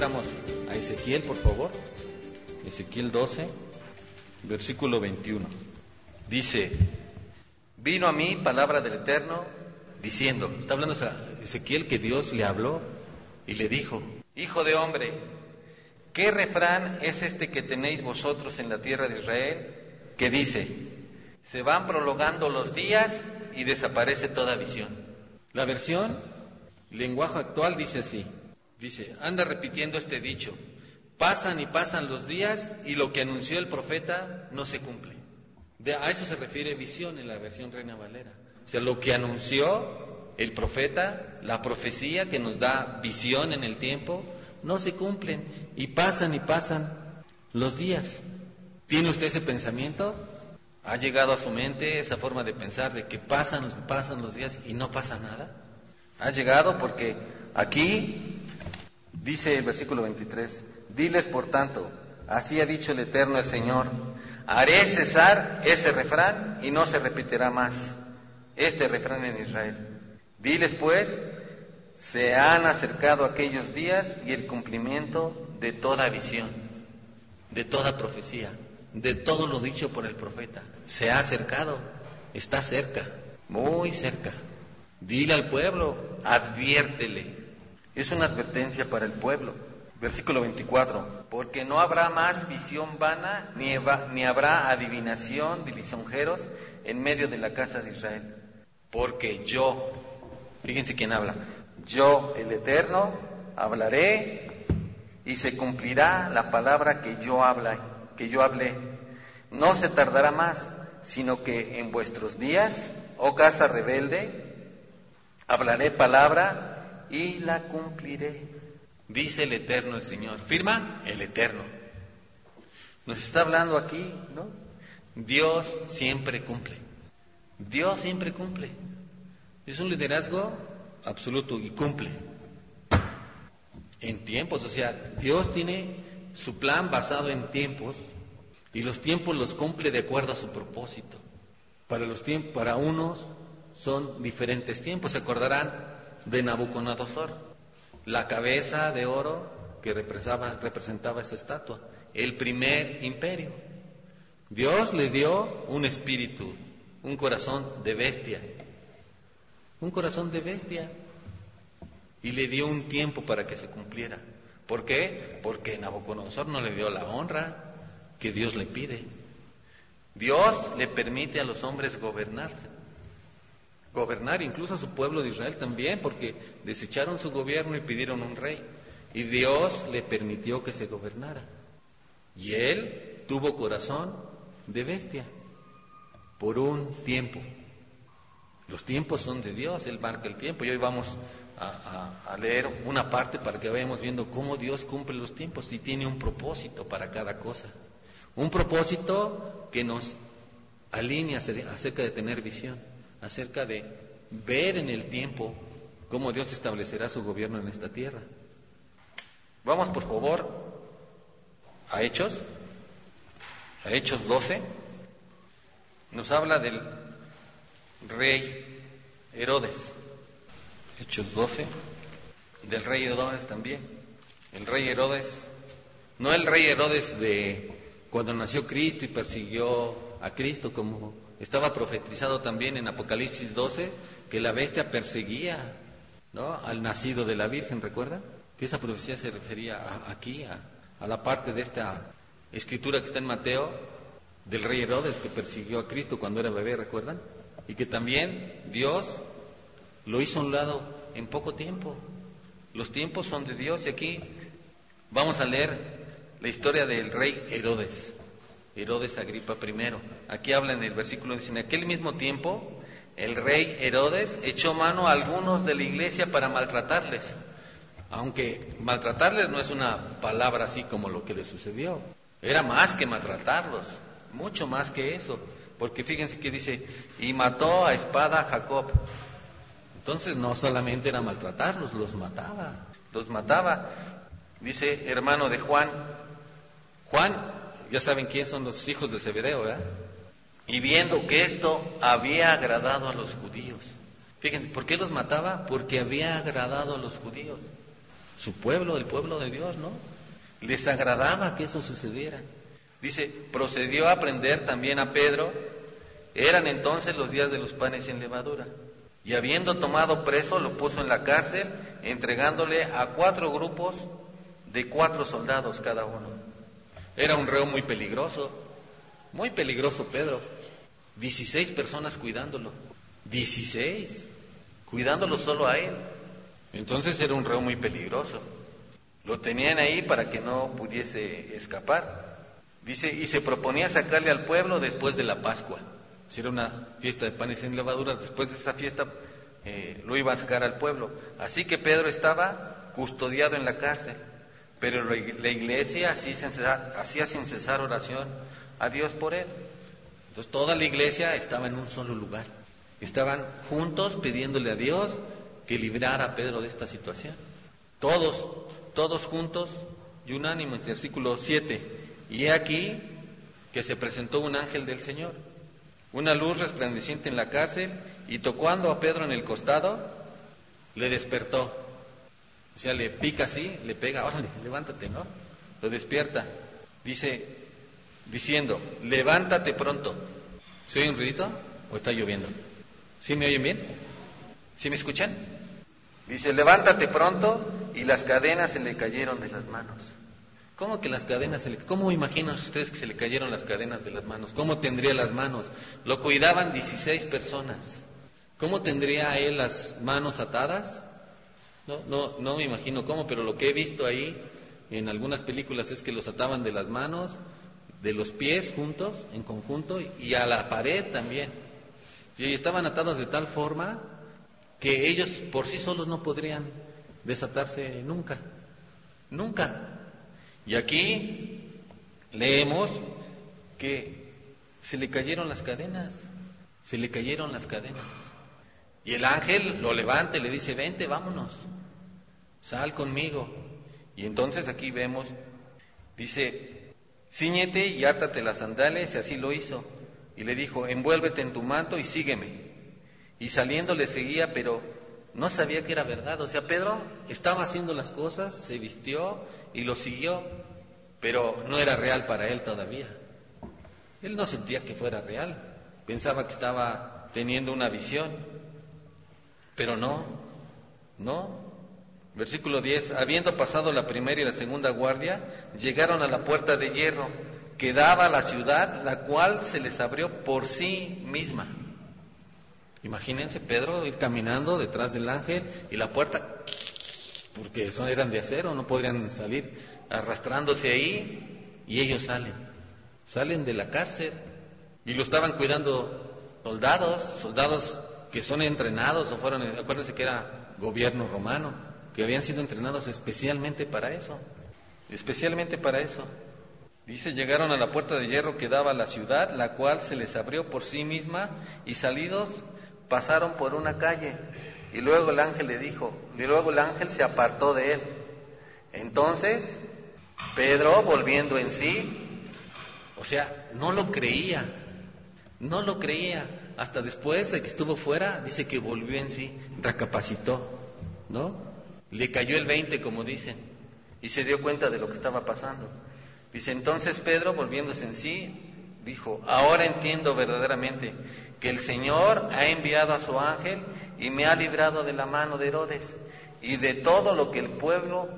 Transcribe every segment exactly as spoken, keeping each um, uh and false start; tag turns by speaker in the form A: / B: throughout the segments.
A: regresamos a Ezequiel, por favor. Ezequiel doce, versículo veintiuno. Dice: vino a mí palabra del Eterno diciendo, está hablando Ezequiel que Dios le habló y le dijo: hijo de hombre, ¿qué refrán es este que tenéis vosotros en la tierra de Israel? Que dice: se van prolongando los días y desaparece toda visión. La versión, lenguaje actual, dice así. Dice, anda repitiendo este dicho: pasan y pasan los días y lo que anunció el profeta no se cumple. De, a eso se refiere visión en la versión Reina Valera. O sea, lo que anunció el profeta, la profecía que nos da visión en el tiempo, no se cumplen y pasan y pasan los días. ¿Tiene usted ese pensamiento? ¿Ha llegado a su mente esa forma de pensar de que pasan, pasan los días y no pasa nada? Ha llegado porque aquí dice el versículo veintitrés: diles por tanto, así ha dicho el Eterno el Señor, haré cesar ese refrán y no se repetirá más este refrán en Israel. Diles pues, se han acercado aquellos días y el cumplimiento de toda visión, de toda profecía, de todo lo dicho por el profeta. Se ha acercado, está cerca, muy cerca. Dile al pueblo, adviértele. Es una advertencia para el pueblo. Versículo veinticuatro: porque no habrá más visión vana, ni, eva, ni habrá adivinación de lisonjeros en medio de la casa de Israel. Porque yo, fíjense quién habla, yo, el Eterno, hablaré y se cumplirá la palabra que yo habla, que yo hablé. No se tardará más, sino que en vuestros días, oh casa rebelde, hablaré palabra y la cumpliré. Dice el Eterno el Señor. ¿Firma? El Eterno. Nos está hablando aquí, ¿no? Dios siempre cumple. Dios siempre cumple. Es un liderazgo absoluto y cumple. En tiempos, o sea, Dios tiene su plan basado en tiempos y los tiempos los cumple de acuerdo a su propósito. Para los tiempos, para unos son diferentes tiempos. Se acordarán de Nabucodonosor, la cabeza de oro que representaba, representaba esa estatua, el primer imperio. Dios le dio un espíritu, un corazón de bestia, un corazón de bestia, y le dio un tiempo para que se cumpliera. ¿Por qué? Porque Nabucodonosor no le dio la honra que Dios le pide. Dios le permite a los hombres gobernarse, gobernar incluso a su pueblo de Israel también, porque desecharon su gobierno y pidieron un rey, y Dios le permitió que se gobernara, y él tuvo corazón de bestia por un tiempo. Los tiempos son de Dios, Él marca el tiempo, y hoy vamos a, a, a leer una parte para que vayamos viendo cómo Dios cumple los tiempos y tiene un propósito para cada cosa, un propósito que nos alinea acerca de tener visión, acerca de ver en el tiempo cómo Dios establecerá su gobierno en esta tierra. Vamos por favor a Hechos, a Hechos doce, nos habla del rey Herodes. Hechos doce, del rey Herodes también. El rey Herodes, no el rey Herodes de cuando nació Cristo y persiguió a Cristo, como estaba profetizado también en Apocalipsis doce, que la bestia perseguía, ¿no?, al nacido de la Virgen. ¿Recuerdan? Que esa profecía se refería a, aquí, a, a la parte de esta escritura que está en Mateo, del rey Herodes que persiguió a Cristo cuando era bebé, ¿recuerdan? Y que también Dios lo hizo a un lado en poco tiempo. Los tiempos son de Dios, y aquí vamos a leer la historia del rey Herodes, Herodes Agripa primero. Aquí habla en el versículo, dice: en aquel mismo tiempo el rey Herodes echó mano a algunos de la iglesia para maltratarles. Aunque maltratarles no es una palabra así como lo que les sucedió, era más que maltratarlos, mucho más que eso, porque fíjense que dice: y mató a espada a Jacob. Entonces no solamente era maltratarlos, los mataba, los mataba. Dice: hermano de Juan. Juan, ya saben quiénes son los hijos de Zebedeo, ¿verdad? Y viendo que esto había agradado a los judíos. Fíjense, ¿por qué los mataba? Porque había agradado a los judíos. su pueblo, el pueblo de Dios, ¿no? Les agradaba que eso sucediera. Dice, procedió a prender también a Pedro. Eran entonces los días de los panes sin levadura. Y habiendo tomado preso, lo puso en la cárcel, entregándole a cuatro grupos de cuatro soldados cada uno. Era un reo muy peligroso, muy peligroso Pedro. Dieciséis personas cuidándolo. Dieciséis, cuidándolo solo a él. Entonces era un reo muy peligroso. Lo tenían ahí para que no pudiese escapar. Dice, y se proponía sacarle al pueblo después de la Pascua. Si era una fiesta de panes sin levadura, después de esa fiesta eh, lo iba a sacar al pueblo. Así que Pedro estaba custodiado en la cárcel, pero la iglesia hacía sin cesar oración a Dios por él. Entonces toda la iglesia estaba en un solo lugar. Estaban juntos pidiéndole a Dios que librara a Pedro de esta situación. Todos, todos juntos y unánimes. Versículo siete. Y he aquí que se presentó un ángel del Señor, una luz resplandeciente en la cárcel, y tocando a Pedro en el costado, le despertó. O sea, le pica así, le pega, órale, levántate, ¿no? Lo despierta. Dice, diciendo, levántate pronto. ¿Se oye un ruidito o está lloviendo? ¿Sí me oyen bien? ¿Sí me escuchan? Dice, levántate pronto, y las cadenas se le cayeron de las manos. ¿Cómo que las cadenas se le... ¿Cómo imaginan ustedes que se le cayeron las cadenas de las manos? ¿Cómo tendría las manos? Lo cuidaban dieciséis personas. ¿Cómo tendría él las manos atadas? No, no, no me imagino cómo, pero lo que he visto ahí en algunas películas es que los ataban de las manos, de los pies juntos, en conjunto, y a la pared también. Y estaban atados de tal forma que ellos por sí solos no podrían desatarse nunca, nunca. Y aquí leemos que se le cayeron las cadenas, se le cayeron las cadenas. Y el ángel lo levanta y le dice, vente, vámonos, sal conmigo. Y entonces aquí vemos, dice, cíñete y átate las sandalias, y así lo hizo. Y le dijo, envuélvete en tu manto y sígueme. Y saliendo le seguía, pero no sabía que era verdad. O sea, Pedro estaba haciendo las cosas, se vistió y lo siguió, pero no era real para él todavía. Él no sentía que fuera real, pensaba que estaba teniendo una visión, pero no, no. Versículo diez, habiendo pasado la primera y la segunda guardia, llegaron a la puerta de hierro que daba a la ciudad, la cual se les abrió por sí misma. Imagínense Pedro ir caminando detrás del ángel y la puerta, porque son, eran de acero, no podrían salir, arrastrándose ahí, y ellos salen, salen de la cárcel, y lo estaban cuidando soldados, soldados que son entrenados, o fueron, acuérdense que era gobierno romano, que habían sido entrenados especialmente para eso, especialmente para eso. Dice, llegaron a la puerta de hierro que daba a la ciudad, la cual se les abrió por sí misma, y salidos pasaron por una calle, y luego el ángel le dijo, y luego el ángel se apartó de él. Entonces Pedro, volviendo en sí, o sea, no lo creía, no lo creía, hasta después de que estuvo fuera, dice que volvió en sí, recapacitó, ¿no? Le cayó el veinte, como dicen, y se dio cuenta de lo que estaba pasando. Dice, entonces Pedro, volviéndose en sí, dijo, ahora entiendo verdaderamente que el Señor ha enviado a su ángel y me ha librado de la mano de Herodes y de todo lo que el pueblo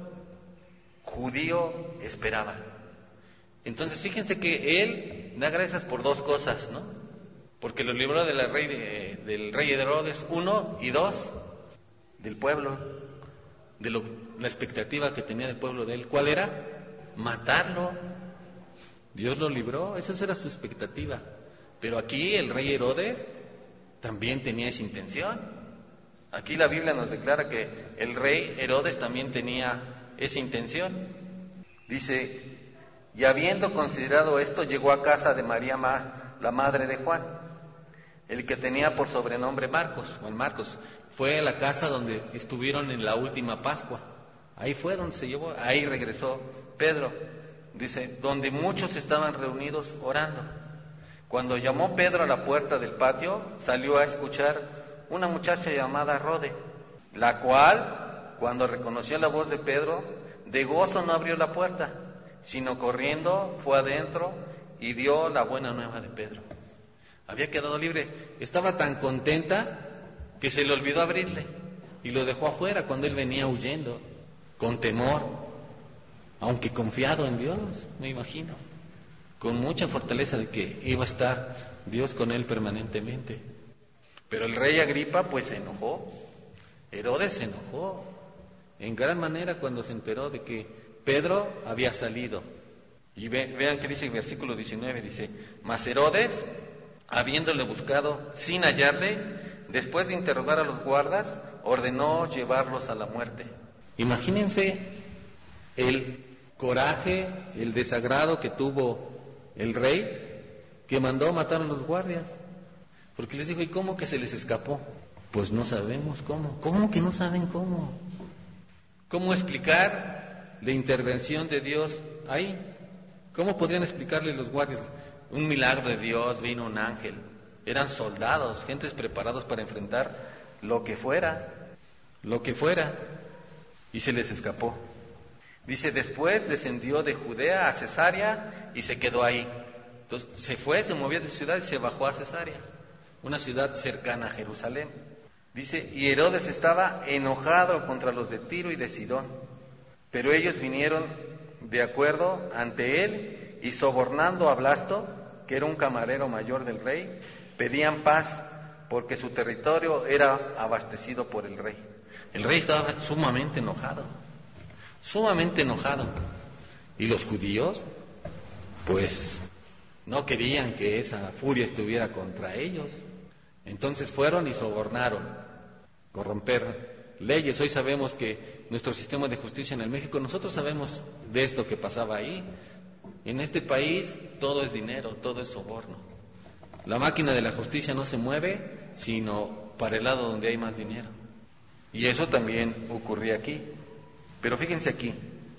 A: judío esperaba. Entonces fíjense que él da gracias por dos cosas, ¿no? Porque lo libró de la rey de, del rey Herodes, uno, y dos, del pueblo, de lo, la expectativa que tenía del pueblo de él. ¿Cuál era? Matarlo. Dios lo libró, esa era su expectativa. Pero aquí el rey Herodes también tenía esa intención. Aquí la Biblia nos declara que el rey Herodes también tenía esa intención. Dice, y habiendo considerado esto, llegó a casa de María, la madre de Juan, el que tenía por sobrenombre Marcos, Juan Marcos. Fue a la casa donde estuvieron en la última Pascua. Ahí fue donde se llevó, ahí regresó Pedro. Dice, donde muchos estaban reunidos orando. Cuando llamó Pedro a la puerta del patio, salió a escuchar una muchacha llamada Rode, la cual cuando reconoció la voz de Pedro, de gozo no abrió la puerta, sino corriendo fue adentro y dio la buena nueva de Pedro. Había quedado libre. Estaba tan contenta que se le olvidó abrirle y lo dejó afuera cuando él venía huyendo, con temor, aunque confiado en Dios, me imagino, con mucha fortaleza de que iba a estar Dios con él permanentemente. Pero el rey Agripa pues se enojó. Herodes se enojó en gran manera cuando se enteró de que Pedro había salido. Y ve, vean que dice el versículo diecinueve, dice: mas Herodes, habiéndole buscado sin hallarle, después de interrogar a los guardas, ordenó llevarlos a la muerte. Imagínense el coraje, el desagrado que tuvo el rey, que mandó matar a los guardias, porque les dijo: ¿y cómo que se les escapó? Pues no sabemos cómo. ¿Cómo que no saben cómo? ¿Cómo explicar la intervención de Dios ahí? ¿Cómo podrían explicarle los guardias? Un milagro de Dios, vino un ángel. Eran soldados, gentes preparados para enfrentar lo que fuera, lo que fuera, y se les escapó. Dice: después descendió de Judea a Cesarea y se quedó ahí. Entonces se fue, se movió de ciudad y se bajó a Cesarea, una ciudad cercana a Jerusalén. Dice: y Herodes estaba enojado contra los de Tiro y de Sidón, pero ellos vinieron de acuerdo ante él y sobornando a Blasto, que era un camarero mayor del rey, pedían paz porque su territorio era abastecido por el rey. El rey estaba sumamente enojado, sumamente enojado. Y los judíos, pues, no querían que esa furia estuviera contra ellos. Entonces fueron y sobornaron, corromper leyes. Hoy sabemos que nuestro sistema de justicia en el México, nosotros sabemos de esto que pasaba ahí. En este país todo es dinero, todo es soborno. La máquina de la justicia no se mueve sino para el lado donde hay más dinero. Y eso también ocurría aquí. Pero fíjense aquí,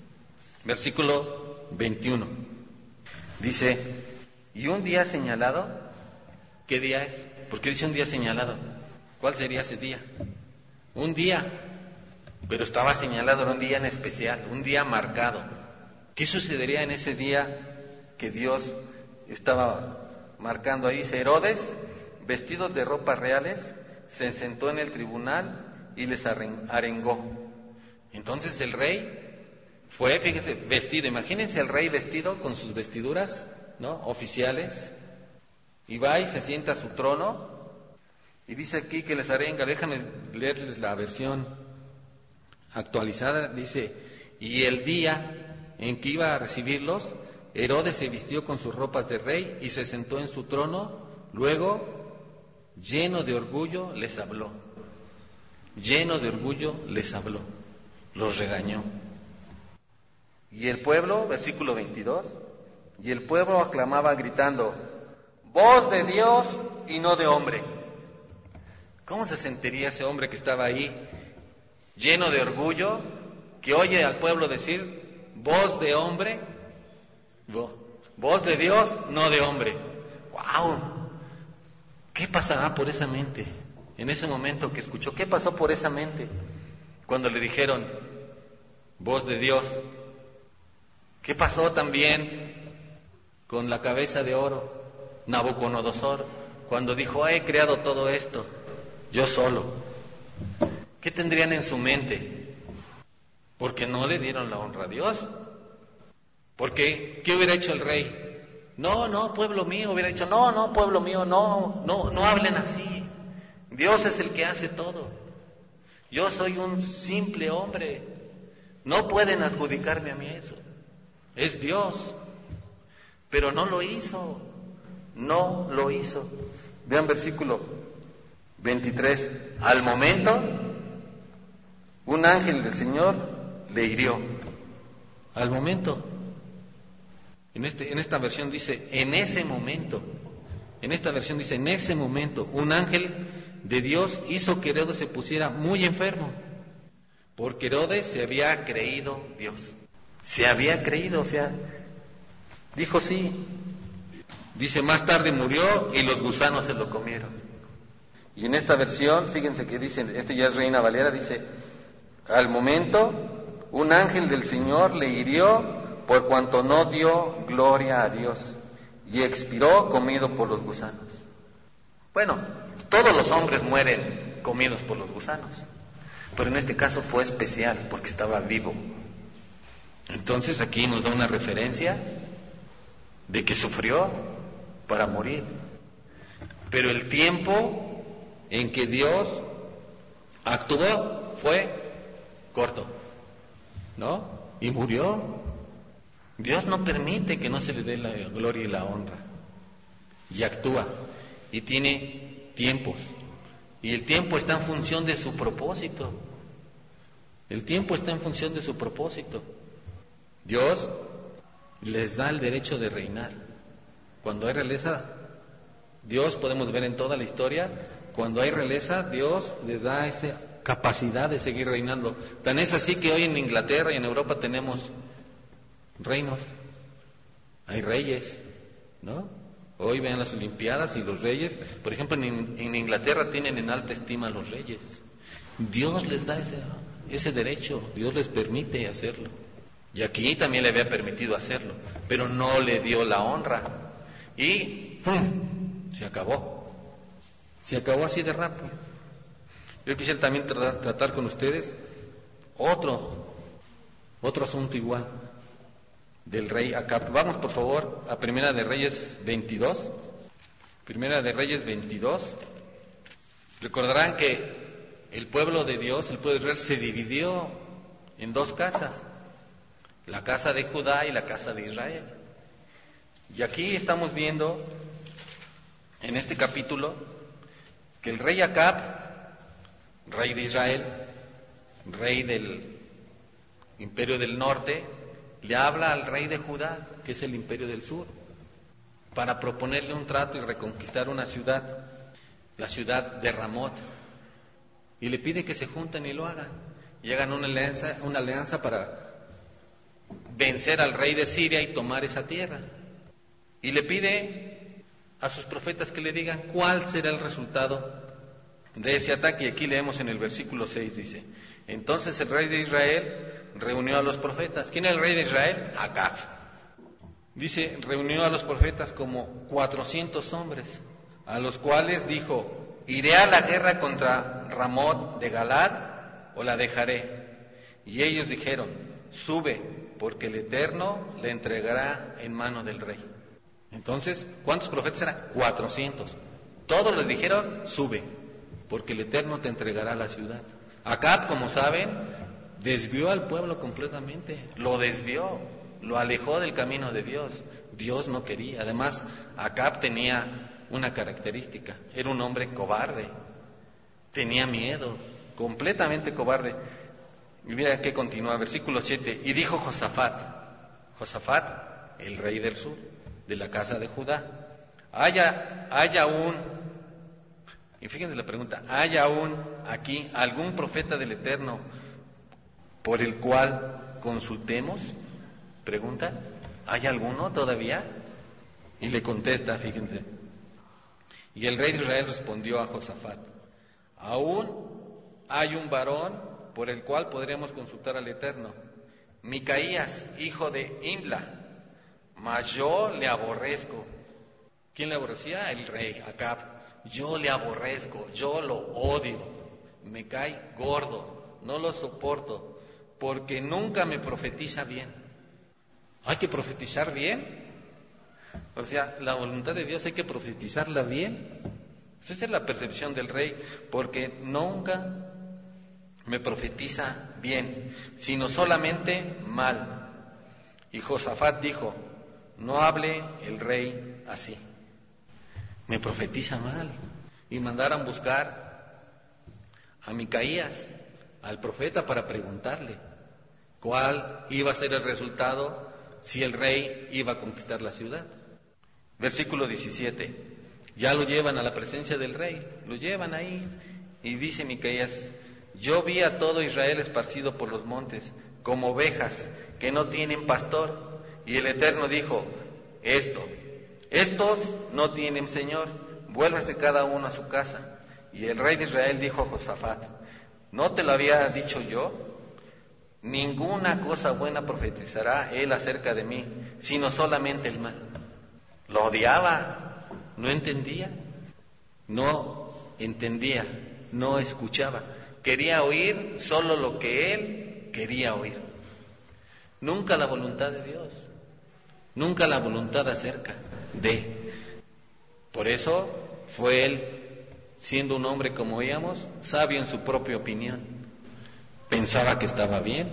A: versículo veintiuno. Dice: y un día señalado, ¿qué día es? ¿Por qué dice un día señalado? ¿Cuál sería ese día? Un día, pero estaba señalado, era un día en especial, un día marcado. ¿Qué sucedería en ese día que Dios estaba marcando ahí? Dice: Herodes, vestidos de ropas reales, se sentó en el tribunal y les arengó. Entonces el rey fue, fíjense, vestido, imagínense el rey vestido con sus vestiduras, ¿no?, oficiales, y va y se sienta a su trono, y dice aquí que les arenga. Déjame leerles la versión actualizada. Dice: y el día en que iba a recibirlos, Herodes se vistió con sus ropas de rey y se sentó en su trono. Luego, lleno de orgullo, les habló. Lleno de orgullo, les habló. Los regañó. Y el pueblo, versículo veintidós, y el pueblo aclamaba gritando: voz de Dios y no de hombre. ¿Cómo se sentiría ese hombre que estaba ahí, lleno de orgullo, que oye al pueblo decir voz de hombre, voz de Dios, no de hombre? ¡Wow! ¿Qué pasará por esa mente en ese momento que escuchó? ¿Qué pasó por esa mente cuando le dijeron voz de Dios? ¿Qué pasó también con la cabeza de oro, Nabucodonosor, cuando dijo: he creado todo esto yo solo? ¿Qué tendrían en su mente? Porque no le dieron la honra a Dios. Porque, ¿qué hubiera hecho el rey? No, no, pueblo mío, hubiera dicho: no, no, pueblo mío, no, no, no hablen así. Dios es el que hace todo. Yo soy un simple hombre. No pueden adjudicarme a mí eso. Es Dios. Pero no lo hizo. No lo hizo. Vean versículo veintitrés. Al momento, un ángel del Señor le hirió. Al momento. En, este, en esta versión dice en ese momento. En esta versión dice en ese momento. Un ángel de Dios hizo que Herodes se pusiera muy enfermo. Porque Herodes se había creído Dios. Se había creído, o sea, dijo sí. Dice: más tarde murió y los gusanos se lo comieron. Y en esta versión, fíjense que dice, este ya es Reina Valera, dice:
B: Al momento, un ángel del Señor le hirió por cuanto no dio gloria a Dios, y expiró comido por los gusanos.
A: Bueno, todos los hombres mueren comidos por los gusanos, pero en este caso fue especial porque estaba vivo. Entonces aquí nos da una referencia de que sufrió para morir. Pero el tiempo en que Dios actuó fue corto, ¿no? Y murió. Dios no permite que no se le dé la gloria y la honra. Y actúa. Y tiene tiempos. Y el tiempo está en función de su propósito. El tiempo está en función de su propósito. Dios les da el derecho de reinar. Cuando hay realeza, Dios, podemos ver en toda la historia, cuando hay realeza, Dios les da esa capacidad de seguir reinando. Tan es así que hoy en Inglaterra y en Europa tenemos reinos, hay reyes, ¿no? Hoy vean las Olimpiadas y los reyes, por ejemplo, en, en Inglaterra tienen en alta estima a los reyes. Dios les da ese, ese derecho, Dios les permite hacerlo. Y aquí también le había permitido hacerlo, pero no le dio la honra. Y ¡pum!, se acabó. Se acabó así de rápido. Yo quisiera también tra- tratar con ustedes otro, otro asunto igual, del rey Acab. Vamos por favor a Primera de Reyes veintidós. Primera de Reyes veintidós. Recordarán que el pueblo de Dios, el pueblo de Israel, se dividió en dos casas, la casa de Judá y la casa de Israel. Y aquí estamos viendo en este capítulo que el rey Acab, rey de Israel, rey del imperio del norte, le habla al rey de Judá, que es el imperio del sur, para proponerle un trato y reconquistar una ciudad, la ciudad de Ramot, y le pide que se junten y lo hagan, y hagan una alianza, una alianza para vencer al rey de Siria y tomar esa tierra. Y le pide a sus profetas que le digan cuál será el resultado de ese ataque. Y aquí leemos en el versículo seis, dice: entonces el rey de Israel reunió a los profetas. ¿Quién es el rey de Israel? Acab. Dice, reunió a los profetas como cuatrocientos hombres, a los cuales dijo: ¿iré a la guerra contra Ramot de Galad o la dejaré? Y ellos dijeron: sube, porque el Eterno le entregará en mano del rey. Entonces, ¿cuántos profetas eran? cuatrocientos. Todos les dijeron: sube, porque el Eterno te entregará la ciudad. Acab, como saben, desvió al pueblo completamente, lo desvió, lo alejó del camino de Dios. Dios no quería. Además, Acab tenía una característica: era un hombre cobarde, tenía miedo, completamente cobarde. Y mira que continúa, versículo siete: y dijo Josafat, Josafat, el rey del sur, de la casa de Judá, haya, haya aún, y fíjense la pregunta, ¿hay aún aquí algún profeta del Eterno por el cual consultemos? Pregunta, ¿hay alguno todavía? Y le contesta, fíjense, y el rey de Israel respondió a Josafat: aún hay un varón por el cual podremos consultar al Eterno, Micaías, hijo de Imla, mas yo le aborrezco. ¿Quién le aborrecía? El rey Acab. Yo le aborrezco, yo lo odio, me cae gordo, no lo soporto, porque nunca me profetiza bien. ¿Hay que profetizar bien? O sea, la voluntad de Dios hay que profetizarla bien. Esa es la percepción del rey, porque nunca me profetiza bien, sino solamente mal. Y Josafat dijo: no hable el rey así, me profetiza mal. Y mandaron buscar a Micaías, al profeta, para preguntarle cuál iba a ser el resultado si el rey iba a conquistar la ciudad. Versículo diecisiete, ya lo llevan a la presencia del rey, lo llevan ahí, y dice Micaías: yo vi a todo Israel esparcido por los montes, como ovejas que no tienen pastor, y el Eterno dijo: esto, estos no tienen señor, vuélvase cada uno a su casa. Y el rey de Israel dijo a Josafat: ¿no te lo había dicho yo?
B: ninguna cosa buena profetizará él acerca de mí, sino solamente el mal. Lo odiaba,
A: no entendía, no entendía, no escuchaba. Quería oír solo lo que él quería oír. Nunca la voluntad de Dios, nunca la voluntad acerca de. Por eso fue él, siendo un hombre, como veíamos, sabio en su propia opinión. Pensaba que estaba bien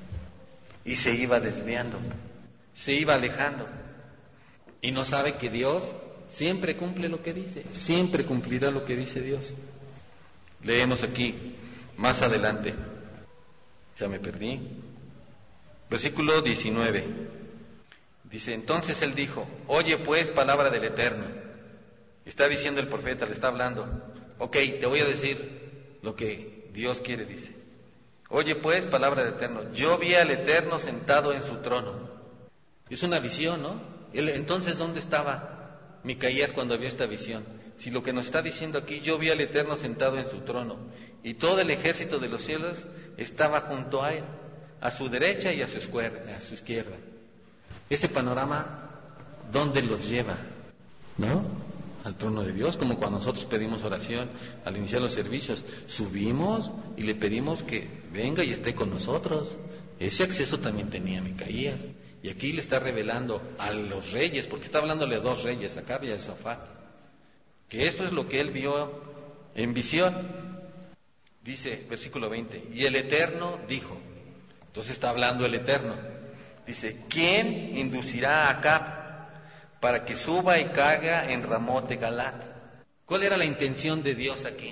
A: y se iba desviando, se iba alejando. Y no sabe que Dios siempre cumple lo que dice, siempre cumplirá lo que dice Dios. Leemos aquí, más adelante, ya me perdí, versículo diecinueve, dice, entonces él dijo, oye pues palabra del Eterno. Está diciendo el profeta, le está hablando, ok, te voy a decir lo que Dios quiere, dice. Oye pues palabra del Eterno, yo vi al Eterno sentado en su trono. Es una visión, ¿no? Él, entonces, ¿dónde estaba Micaías cuando vio esta visión? Si lo que nos está diciendo aquí, yo vi al Eterno sentado en su trono, y todo el ejército de los cielos estaba junto a él, a su derecha y a su izquierda. A su izquierda. Ese panorama, ¿dónde los lleva? ¿No? Al trono de Dios, como cuando nosotros pedimos oración al iniciar los servicios, subimos y le pedimos que venga y esté con nosotros. Ese acceso también tenía Micaías, y aquí le está revelando a los reyes, porque está hablándole a dos reyes, a Acab y a Josafat, que esto es lo que él vio en visión. Dice, versículo veinte, y el Eterno dijo, entonces está hablando el Eterno, dice, ¿quién inducirá a Acab para que suba y caiga en Ramot de Galat? ¿Cuál era la intención de Dios aquí?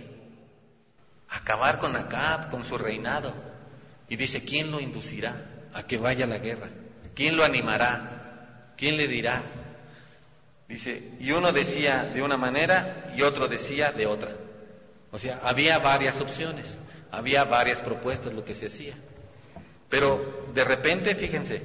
A: Acabar con Acab, con su reinado. Y dice, ¿quién lo inducirá a que vaya a la guerra? ¿Quién lo animará? ¿Quién le dirá? Dice, y uno decía de una manera y otro decía de otra. O sea, había varias opciones, había varias propuestas lo que se hacía. Pero de repente, fíjense,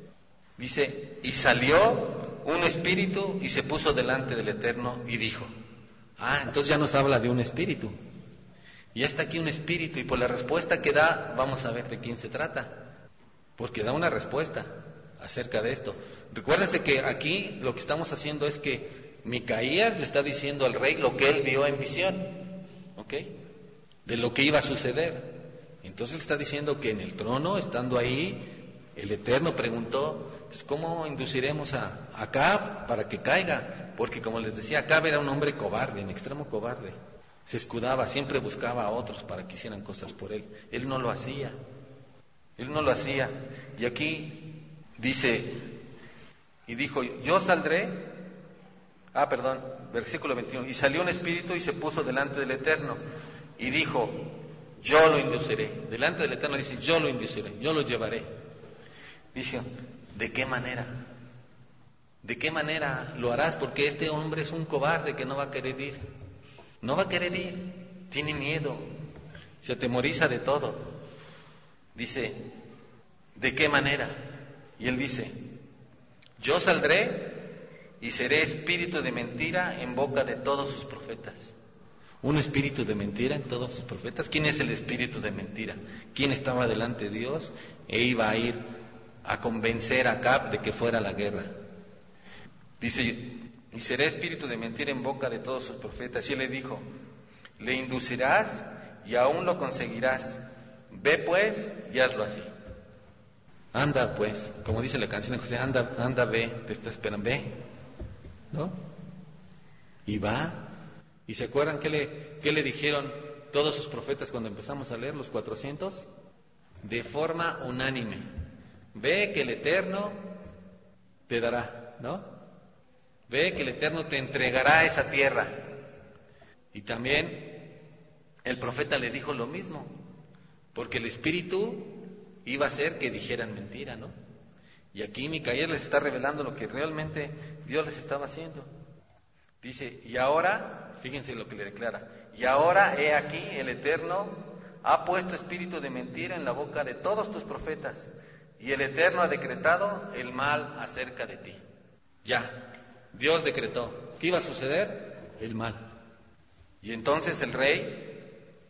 A: dice, y salió un espíritu y se puso delante del Eterno y dijo, ah, entonces ya nos habla de un espíritu. Y ya está aquí un espíritu, y por la respuesta que da, vamos a ver de quién se trata, porque da una respuesta acerca de esto. Recuérdense que aquí lo que estamos haciendo es que Micaías le está diciendo al rey lo que él vio en visión, ¿ok? De lo que iba a suceder. Entonces está diciendo que en el trono, estando ahí, el Eterno preguntó, pues, ¿cómo induciremos a Acab para que caiga? Porque como les decía, Acab era un hombre cobarde, en extremo cobarde. Se escudaba, siempre buscaba a otros para que hicieran cosas por él. Él no lo hacía. Él no lo hacía. Y aquí dice, y dijo, yo saldré, ah, perdón, versículo veintiuno, y salió un espíritu y se puso delante del Eterno, y dijo, yo lo induciré. Delante del Eterno dice, yo lo induciré, yo lo llevaré. Dice, ¿de qué manera? ¿De qué manera lo harás? Porque este hombre es un cobarde que no va a querer ir. No va a querer ir, tiene miedo, se atemoriza de todo. Dice, ¿de qué manera? Y él dice, yo saldré y seré espíritu de mentira en boca de todos sus profetas. ¿Un espíritu de mentira en todos sus profetas? ¿Quién es el espíritu de mentira? ¿Quién estaba delante de Dios e iba a ir a convencer a Acab de que fuera a la guerra? Dice, y será espíritu de mentira en boca de todos sus profetas. Y él le dijo, le inducirás y aún lo conseguirás. Ve pues y hazlo así. Anda pues, como dice la canción de José, anda, anda, ve, te está esperando, ve, ¿no? Y va. ¿Y se acuerdan qué le, qué le dijeron todos sus profetas cuando empezamos a leer los cuatrocientos? De forma unánime, ve que el Eterno te dará, ¿no? Ve que el Eterno te entregará esa tierra. Y también el profeta le dijo lo mismo, porque el Espíritu iba a hacer que dijeran mentira, ¿no? Y aquí Micaías les está revelando lo que realmente Dios les estaba haciendo. Dice, y ahora, fíjense lo que le declara, y ahora he aquí el Eterno ha puesto espíritu de mentira en la boca de todos tus profetas, y el Eterno ha decretado el mal acerca de ti. Ya. Dios decretó. ¿Qué iba a suceder? El mal. Y entonces el rey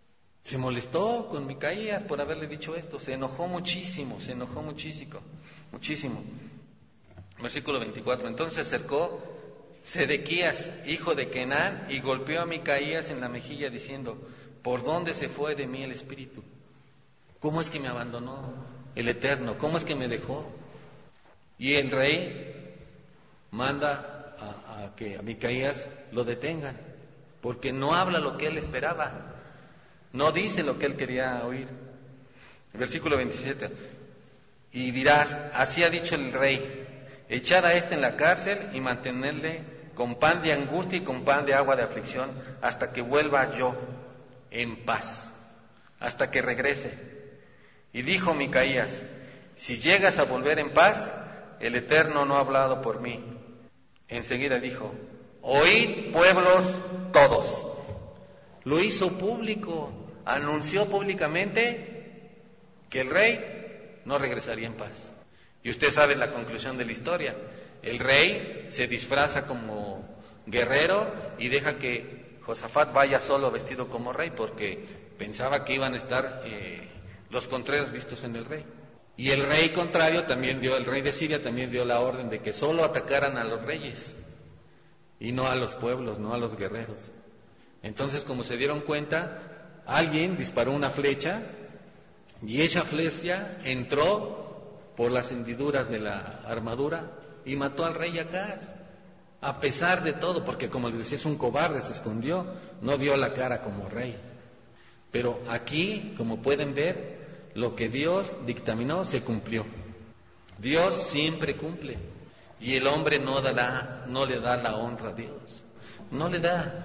A: Se molestó con Micaías por haberle dicho esto, se enojó muchísimo, se enojó muchísimo, muchísimo. Versículo veinticuatro, entonces se acercó Sedequías, hijo de Kenán, y golpeó a Micaías en la mejilla diciendo, ¿por dónde se fue de mí el espíritu? ¿Cómo es que me abandonó el Eterno? ¿Cómo es que me dejó? Y el rey manda a, a que a Micaías lo detengan, porque no habla lo que él esperaba, no dice lo que él quería oír. Versículo veintisiete, y dirás, así ha dicho el rey, echad a éste en la cárcel y mantenerle con pan de angustia y con pan de agua de aflicción, hasta que vuelva yo en paz, hasta que regrese. Y dijo Micaías, si llegas a volver en paz, el Eterno no ha hablado por mí. Enseguida dijo, oíd pueblos todos. Lo hizo público, anunció públicamente que el rey no regresaría en paz. Y usted sabe la conclusión de la historia. El rey se disfraza como guerrero y deja que Josafat vaya solo vestido como rey, porque pensaba que iban a estar eh, los contrarios vistos en el rey. Y el rey contrario también dio, el rey de Siria también dio la orden de que solo atacaran a los reyes y no a los pueblos, no a los guerreros. Entonces, como se dieron cuenta, alguien disparó una flecha y esa flecha entró por las hendiduras de la armadura y mató al rey Acaz, a pesar de todo, porque como les decía, es un cobarde, se escondió, no dio la cara como rey. Pero aquí, como pueden ver, lo que Dios dictaminó se cumplió. Dios siempre cumple. Y el hombre no dará, no le da la honra a Dios. No le da.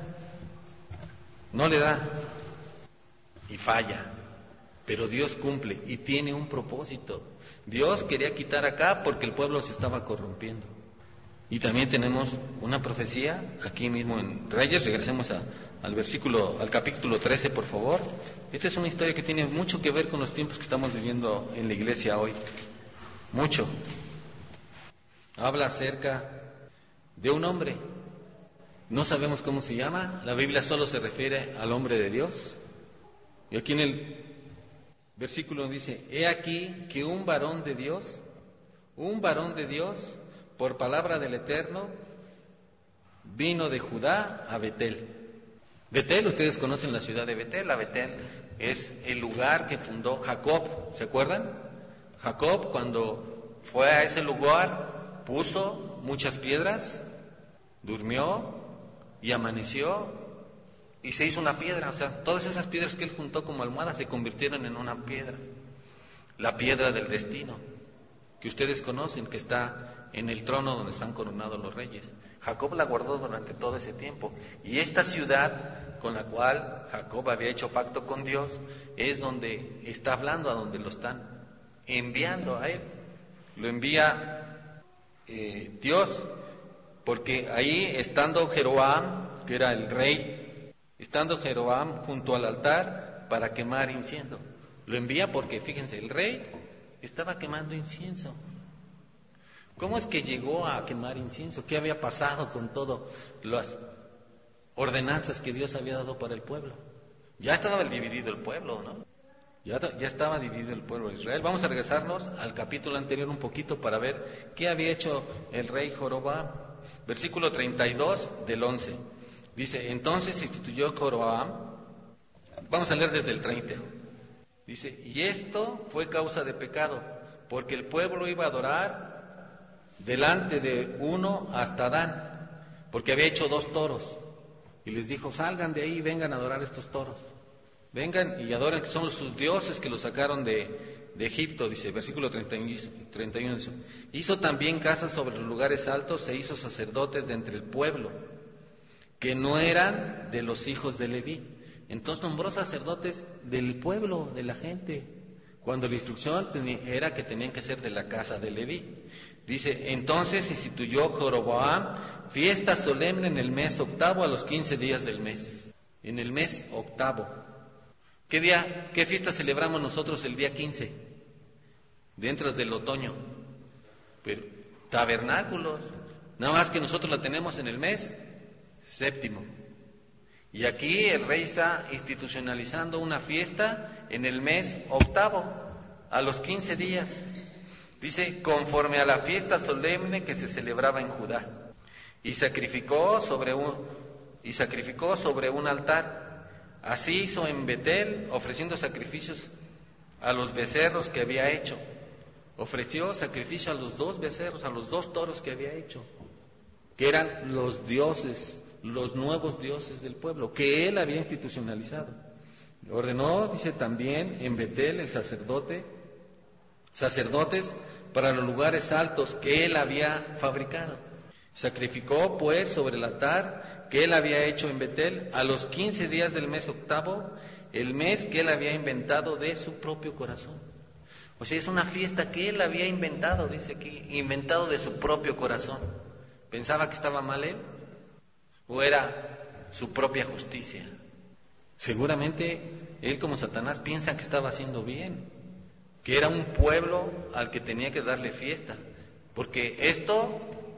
A: No le da. Y falla. Pero Dios cumple y tiene un propósito. Dios quería quitar acá porque el pueblo se estaba corrompiendo. Y también tenemos una profecía aquí mismo en Reyes. Regresemos a, al versículo, al capítulo trece, por favor. Esta es una historia que tiene mucho que ver con los tiempos que estamos viviendo en la iglesia hoy. Mucho. Habla acerca de un hombre. No sabemos cómo se llama. La Biblia solo se refiere al hombre de Dios. Y aquí en el versículo dice, he aquí que un varón de Dios, un varón de Dios, por palabra del Eterno, vino de Judá a Betel. Betel, ustedes conocen la ciudad de Betel. La Betel es el lugar que fundó Jacob, ¿se acuerdan? Jacob, cuando fue a ese lugar, puso muchas piedras, durmió y amaneció y se hizo una piedra. O sea, todas esas piedras que él juntó como almohadas se convirtieron en una piedra, la piedra del destino, que ustedes conocen, que está en el trono donde están coronados los reyes. Jacob la guardó durante todo ese tiempo. Y esta ciudad con la cual Jacob había hecho pacto con Dios es donde está hablando, a donde lo están enviando a él. Lo envía eh, Dios, porque ahí estando Jeroboam, que era el rey, estando Jeroboam junto al altar para quemar incienso. Lo envía porque, fíjense, el rey estaba quemando incienso. ¿Cómo es que llegó a quemar incienso? ¿Qué había pasado con todas las ordenanzas que Dios había dado para el pueblo? Ya estaba dividido el pueblo, ¿no? Ya, ya estaba dividido el pueblo de Israel. Vamos a regresarnos al capítulo anterior un poquito para ver qué había hecho el rey Jeroboam. Versículo treinta y dos del once. Dice, entonces instituyó Jeroboam, vamos a leer desde el treinta. Dice, y esto fue causa de pecado, porque el pueblo iba a adorar delante de uno hasta Dan, porque había hecho dos toros. Y les dijo, salgan de ahí y vengan a adorar estos toros. Vengan y adoren, que son sus dioses que los sacaron de, de Egipto, dice, versículo treinta y uno. Hizo también casas sobre los lugares altos, se hizo sacerdotes de entre el pueblo, que no eran de los hijos de Leví. Entonces nombró sacerdotes del pueblo, de la gente, cuando la instrucción era que tenían que ser de la casa de Leví. Dice, entonces instituyó Jeroboam fiesta solemne en el mes octavo a los quince días del mes. En el mes octavo. ¿Qué día, qué fiesta celebramos nosotros el día quince? Dentro del otoño. Pero, tabernáculos. Nada más que nosotros la tenemos en el mes séptimo. Y aquí el rey está institucionalizando una fiesta en el mes octavo, a los quince días. Dice, conforme a la fiesta solemne que se celebraba en Judá. Y sacrificó sobre un, y sacrificó sobre un altar. Así hizo en Betel, ofreciendo sacrificios a los becerros que había hecho. Ofreció sacrificio a los dos becerros, a los dos toros que había hecho, que eran los dioses, los nuevos dioses del pueblo, que él había institucionalizado. Ordenó, dice también, en Betel el sacerdote, sacerdotes para los lugares altos que él había fabricado. Sacrificó pues sobre el altar que él había hecho en Betel a los quince días del mes octavo, el mes que él había inventado de su propio corazón. O sea, es una fiesta que él había inventado, dice aquí, inventado de su propio corazón. ¿Pensaba que estaba mal él? ¿O era su propia justicia? Seguramente él, como Satanás, piensa que estaba haciendo bien, que era un pueblo al que tenía que darle fiesta, porque esto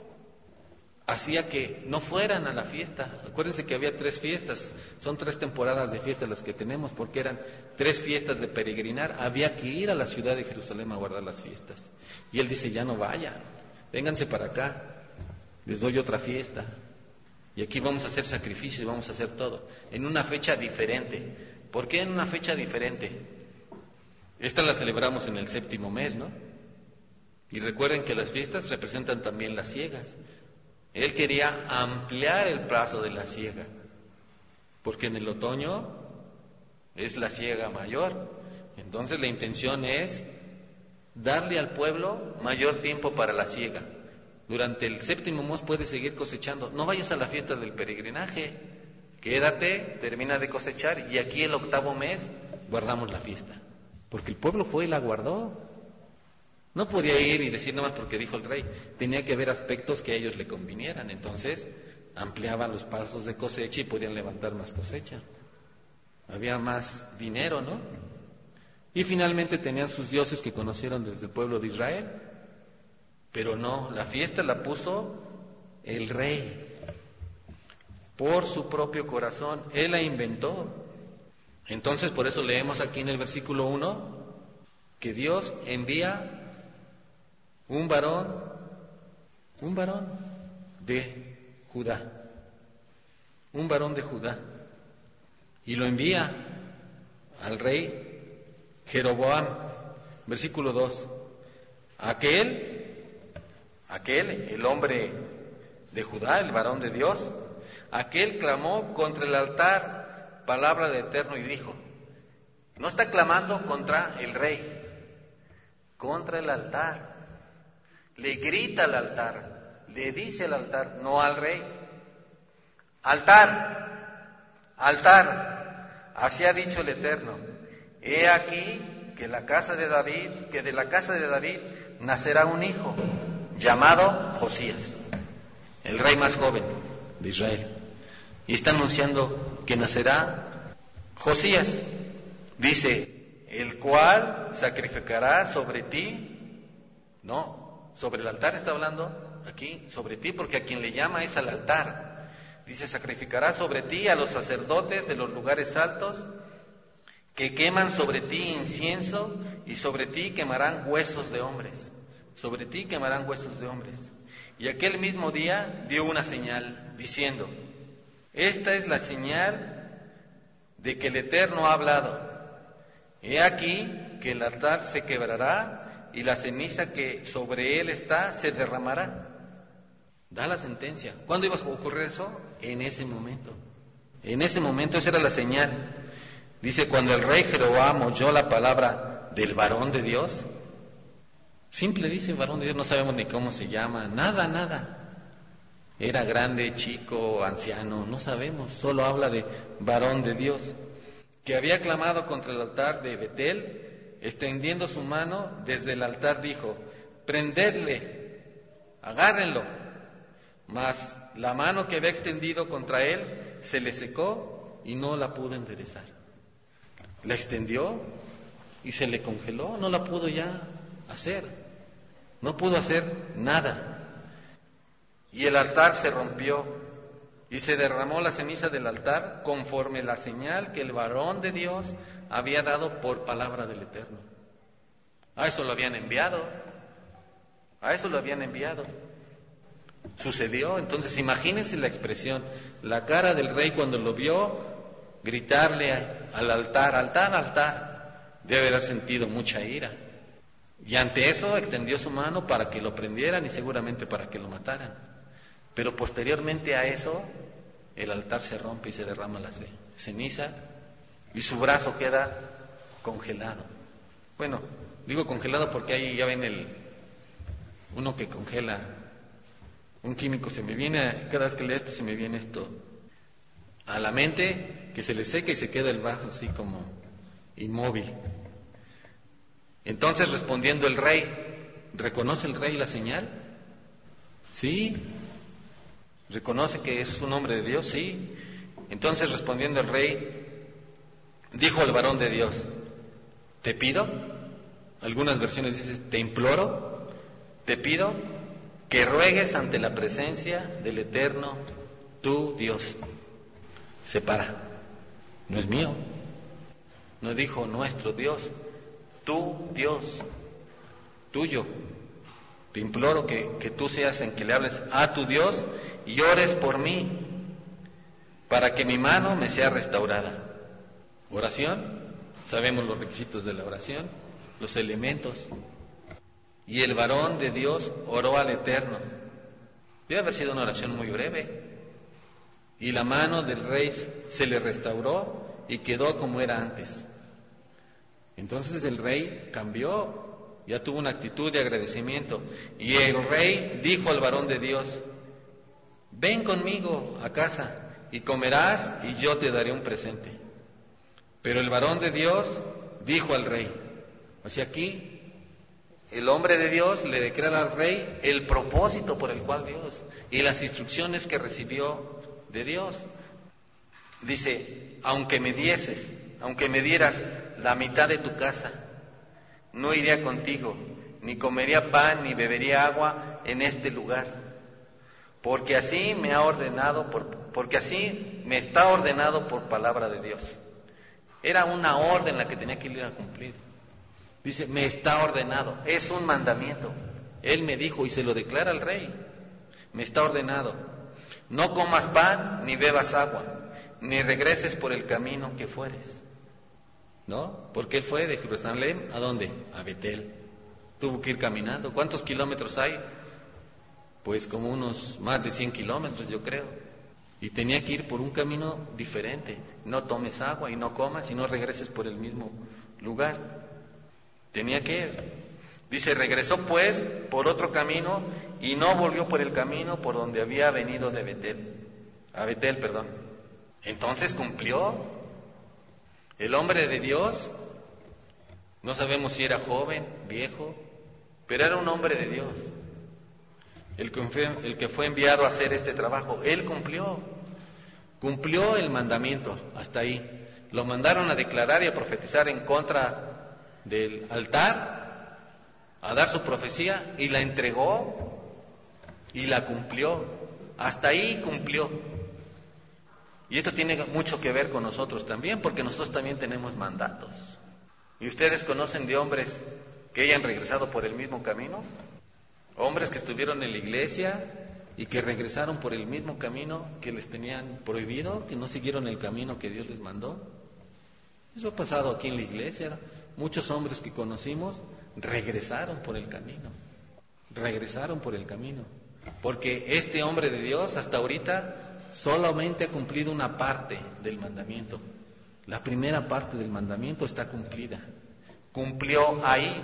A: hacía que no fueran a la fiesta. Acuérdense que había tres fiestas, son tres temporadas de fiesta las que tenemos, porque eran tres fiestas de peregrinar. Había que ir a la ciudad de Jerusalén a guardar las fiestas. Y él dice, ya no vayan, vénganse para acá, les doy otra fiesta. Y aquí vamos a hacer sacrificios y vamos a hacer todo, en una fecha diferente. ¿Por qué en una fecha diferente? Esta la celebramos en el séptimo mes, ¿no? Y recuerden que las fiestas representan también las siegas. Él quería ampliar el plazo de la siega, porque en el otoño es la siega mayor. Entonces la intención es darle al pueblo mayor tiempo para la siega. Durante el séptimo mes puedes seguir cosechando. No vayas a la fiesta del peregrinaje, quédate, termina de cosechar, y aquí el octavo mes guardamos la fiesta, porque el pueblo fue y la guardó. No podía ir y decir nada más porque dijo el rey. Tenía que haber aspectos que a ellos le convinieran. Entonces ampliaban los plazos de cosecha y podían levantar más cosecha. Había más dinero, ¿no? Y finalmente tenían sus dioses que conocieron desde el pueblo de Israel. Pero no, la fiesta la puso el rey por su propio corazón. Él la inventó. Entonces por eso leemos aquí en el versículo uno que Dios envía un varón, un varón de Judá, un varón de Judá, y lo envía al rey Jeroboam. Versículo dos, aquel, aquel, el hombre de Judá, el varón de Dios, aquel clamó contra el altar palabra del Eterno y dijo, no está clamando contra el rey, contra el altar. Le grita al altar, le dice al altar, no al rey. Altar, altar, así ha dicho el Eterno. He aquí que la casa de David, que de la casa de David nacerá un hijo llamado Josías, el rey más joven de Israel. Y está anunciando que nacerá Josías. Dice, el cual sacrificará sobre ti, no, sobre el altar está hablando aquí, sobre ti, porque a quien le llama es al altar. Dice, sacrificará sobre ti a los sacerdotes de los lugares altos, que queman sobre ti incienso, y sobre ti quemarán huesos de hombres. Sobre ti quemarán huesos de hombres. Y aquel mismo día dio una señal, diciendo, esta es la señal de que el Eterno ha hablado. He aquí que el altar se quebrará, y la ceniza que sobre él está se derramará. Da la sentencia. ¿Cuándo iba a ocurrir eso? En ese momento. En ese momento, esa era la señal. Dice, cuando el rey Jeroboam oyó la palabra del varón de Dios, simple dice varón de Dios, no sabemos ni cómo se llama, nada, nada. Era grande, chico, anciano, no sabemos, solo habla de varón de Dios, que había clamado contra el altar de Betel. Extendiendo su mano desde el altar dijo, prendedle, agárrenlo. Mas la mano que había extendido contra él se le secó y no la pudo enderezar. La extendió y se le congeló, no la pudo ya hacer. No pudo hacer nada. Y el altar se rompió
B: y se derramó la ceniza del altar conforme la señal que el varón de Dios había dado por palabra del Eterno. A eso lo habían enviado, a eso lo habían enviado. Sucedió. Entonces imagínense la expresión, la cara del rey cuando lo vio, gritarle al altar, altar, altar, debe haber sentido mucha ira. Y ante eso extendió su mano para que lo prendieran y seguramente para que lo mataran. Pero posteriormente a eso, el altar se rompe y se derrama la ceniza y su brazo queda congelado. Bueno, digo congelado porque ahí ya ven el uno que congela, un químico. Se me viene, cada vez que leo esto se me viene esto a la mente, que se le seca y se queda el brazo así como inmóvil. Entonces respondiendo el rey, ¿reconoce el rey la señal? Sí. ¿Reconoce que es un hombre de Dios? Sí. Entonces respondiendo el rey, dijo al varón de Dios, te pido, algunas versiones dicen, te imploro, te pido que ruegues ante la presencia del Eterno, tu Dios. Se para, no es mío, no dijo nuestro Dios, tu Dios, tuyo. Te imploro que, que tú seas en que le hables a tu Dios y ores por mí, para que mi mano me sea restaurada. Oración, sabemos los requisitos de la oración, los elementos. Y el varón de Dios oró al Eterno. Debe haber sido una oración muy breve. Y la mano del rey se le restauró y quedó como era antes. Entonces el rey cambió, ya tuvo una actitud de agradecimiento. Y el rey dijo al varón de Dios, ven conmigo a casa y comerás y yo te daré un presente. Pero el varón de Dios dijo al rey, o sea, aquí el hombre de Dios le declara al rey el propósito por el cual Dios y las instrucciones que recibió de Dios. Dice, aunque me dieses, aunque me dieras la mitad de tu casa, no iría contigo, ni comería pan, ni bebería agua en este lugar, porque así me ha ordenado, por, porque así me está ordenado por palabra de Dios. Era una orden la que tenía que ir a cumplir. Dice, me está ordenado, es un mandamiento. Él me dijo y se lo declara al rey, me está ordenado, no comas pan, ni bebas agua, ni regreses por el camino que fueres. ¿No? Porque él fue de Jerusalén, ¿a dónde? A Betel. Tuvo que ir caminando. ¿Cuántos kilómetros hay? Pues como unos más de cien kilómetros, yo creo. Y tenía que ir por un camino diferente. No tomes agua y no comas y no regreses por el mismo lugar. Tenía que ir. Dice, regresó pues por otro camino y no volvió por el camino por donde había venido de Betel. A Betel, perdón. Entonces cumplió. El hombre de Dios, no sabemos si era joven, viejo, pero era un hombre de Dios. El que fue, el que fue enviado a hacer este trabajo, él cumplió. Cumplió el mandamiento, hasta ahí. Lo mandaron a declarar y a profetizar en contra del altar, a dar su profecía, y la entregó y la cumplió. Hasta ahí cumplió. Y esto tiene mucho que ver con nosotros también, porque nosotros también tenemos mandatos. ¿Y ustedes conocen de hombres que hayan regresado por el mismo camino? Hombres que estuvieron en la iglesia y que regresaron por el mismo camino que les tenían prohibido, que no siguieron el camino que Dios les mandó. Eso ha pasado aquí en la iglesia. Muchos hombres que conocimos regresaron por el camino. Regresaron por el camino. Porque este hombre de Dios hasta ahorita solamente ha cumplido una parte del mandamiento. La primera parte del mandamiento está cumplida. Cumplió ahí.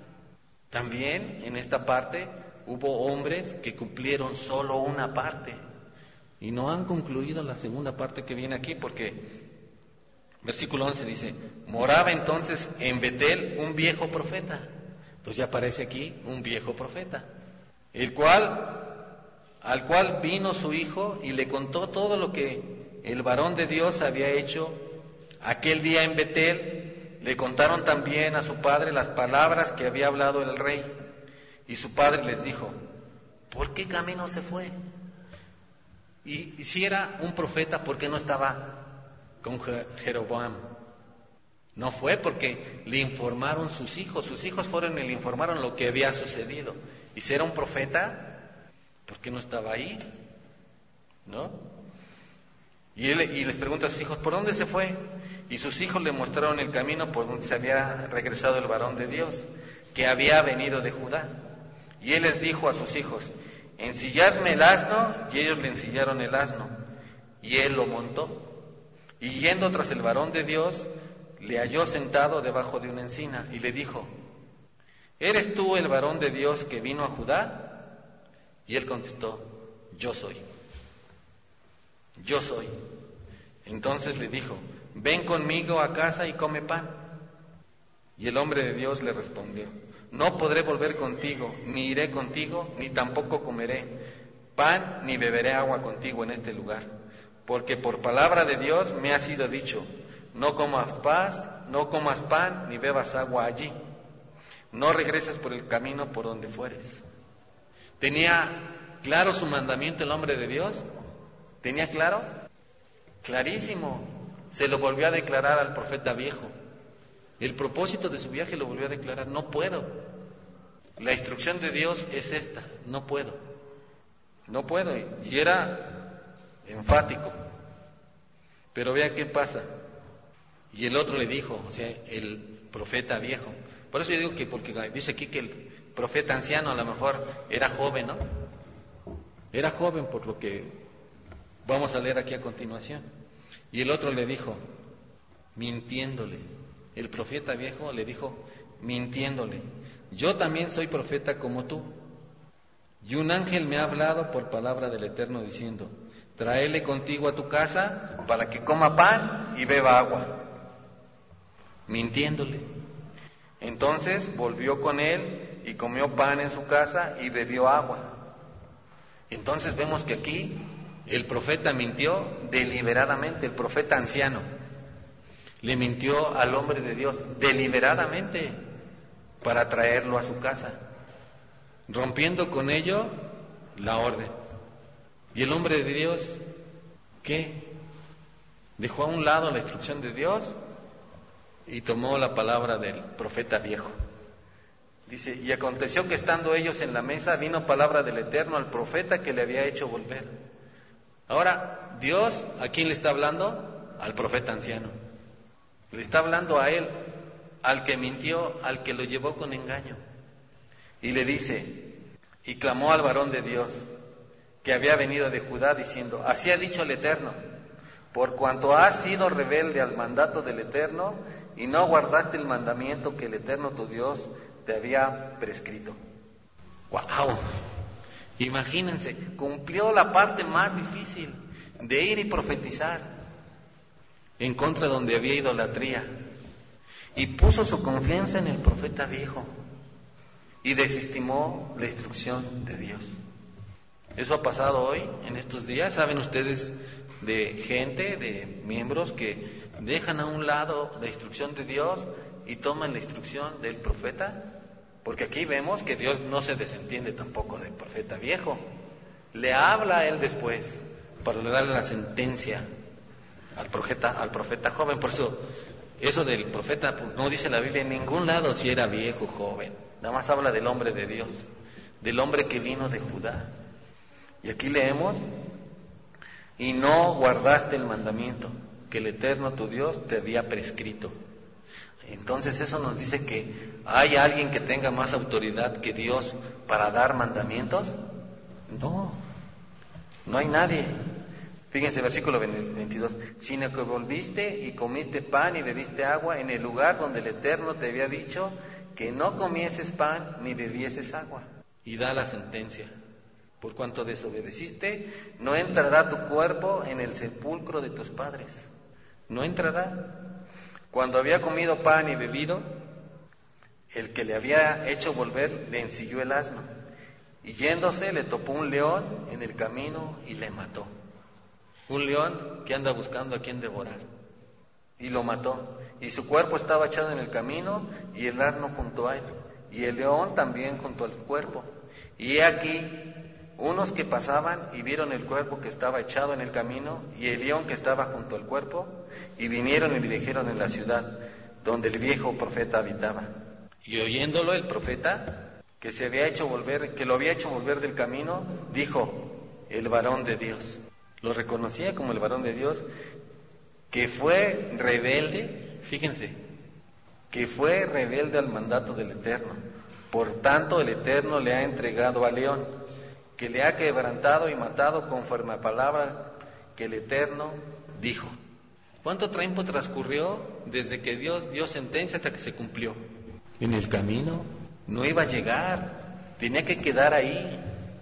B: También en esta parte hubo hombres que cumplieron solo una parte y no han concluido la segunda parte que viene aquí, porque versículo once dice, moraba entonces en Betel un viejo profeta. Entonces ya aparece aquí un viejo profeta, el cual al cual vino su hijo y le contó todo lo que el varón de Dios había hecho aquel día en Betel. Le contaron también a su padre las palabras que había hablado el rey. Y su padre les dijo, ¿por qué camino se fue?
A: Y, y si era un profeta, ¿por qué no estaba con Jeroboam? No fue porque le informaron sus hijos, sus hijos fueron y le informaron lo que había sucedido. Y si era un profeta, ¿por qué no estaba ahí? ¿No? Y, él, y les pregunta a sus hijos, ¿por dónde se fue? Y sus hijos le mostraron el camino por donde se había regresado el varón de Dios, que había venido de Judá. Y él les dijo a sus hijos, ensilladme el asno, y ellos le ensillaron el asno, y él lo montó. Y yendo tras el varón de Dios, le halló sentado debajo de una encina, y le dijo, ¿eres tú el varón de Dios que vino a Judá? Y él contestó, yo soy. Yo soy. Entonces le dijo, ven conmigo a casa y come pan. Y el hombre de Dios le respondió, no podré volver contigo, ni iré contigo, ni tampoco comeré pan, ni beberé agua contigo en este lugar, porque por palabra de Dios me ha sido dicho, no comas pan, no comas pan, ni bebas agua allí, no regreses por el camino por donde fueres. ¿Tenía claro su mandamiento el hombre de Dios? ¿Tenía claro? Clarísimo. Se lo volvió a declarar al profeta viejo. El propósito de su viaje lo volvió a declarar, no puedo. La instrucción de Dios es esta, no puedo. No puedo. Y era enfático. Pero vea qué pasa. Y el otro le dijo, o sea, el profeta viejo. Por eso yo digo que, porque dice aquí que el profeta anciano a lo mejor era joven, ¿no? Era joven por lo que vamos a leer aquí a continuación. Y el otro le dijo, mintiéndole. El profeta viejo le dijo, mintiéndole, yo también soy profeta como tú. Y un ángel me ha hablado por palabra del Eterno diciendo, tráele contigo a tu casa para que coma pan y beba agua. Mintiéndole. Entonces volvió con él y comió pan en su casa y bebió agua. Entonces vemos que aquí el profeta mintió deliberadamente, el profeta anciano. Le mintió al hombre de Dios deliberadamente para traerlo a su casa, rompiendo con ello la orden. Y el hombre de Dios, ¿qué? Dejó a un lado la instrucción de Dios y tomó la palabra del profeta viejo. Dice, y aconteció que estando ellos en la mesa, vino palabra del Eterno al profeta que le había hecho volver. Ahora, Dios, ¿a quién le está hablando? Al profeta anciano. Le está hablando a él, al que mintió, al que lo llevó con engaño. Y le dice, y clamó al varón de Dios, que había venido de Judá, diciendo, así ha dicho el Eterno, por cuanto has sido rebelde al mandato del Eterno, y no guardaste el mandamiento que el Eterno tu Dios te había prescrito. ¡Wow! Imagínense, cumplió la parte más difícil de ir y profetizar en contra donde había idolatría, y puso su confianza en el profeta viejo y desestimó la instrucción de Dios. Eso ha pasado hoy, en estos días. ¿Saben ustedes de gente, de miembros que dejan a un lado la instrucción de Dios y toman la instrucción del profeta? Porque aquí vemos que Dios no se desentiende tampoco del profeta viejo. Le habla a él después para darle la sentencia al profeta, al profeta joven. Por eso, eso del profeta no dice la Biblia en ningún lado si era viejo o joven. Nada más habla del hombre de Dios, del hombre que vino de Judá. Y aquí leemos, y no guardaste el mandamiento que el Eterno tu Dios te había prescrito. Entonces eso nos dice que ¿hay alguien que tenga más autoridad que Dios para dar mandamientos? No, no hay nadie. Fíjense, versículo veintidós, sino que volviste y comiste pan y bebiste agua en el lugar donde el Eterno te había dicho que no comieses pan ni bebieses agua. Y da la sentencia, por cuanto desobedeciste, no entrará tu cuerpo en el sepulcro de tus padres. No entrará. Cuando había comido pan y bebido, el que le había hecho volver le ensilló el asno, y yéndose le topó un león en el camino y le mató. Un león que anda buscando a quien devorar, y lo mató, y su cuerpo estaba echado en el camino, y el asno junto a él, y el león también junto al cuerpo. Y he aquí
B: unos que pasaban y vieron el cuerpo que estaba echado en el camino y el león que estaba junto al cuerpo, y vinieron y le dijeron en la ciudad donde el viejo profeta habitaba. Y oyéndolo el profeta, que se había hecho volver, que lo había hecho volver del camino, dijo: el varón de Dios. Lo reconocía como el varón de Dios, que fue rebelde, fíjense, que fue rebelde al mandato del Eterno. Por tanto, el Eterno le ha entregado al león, que le ha quebrantado y matado conforme a palabra que el Eterno dijo. ¿Cuánto tiempo transcurrió desde que Dios dio sentencia hasta que se cumplió? En el camino, no iba a llegar, tenía que quedar ahí.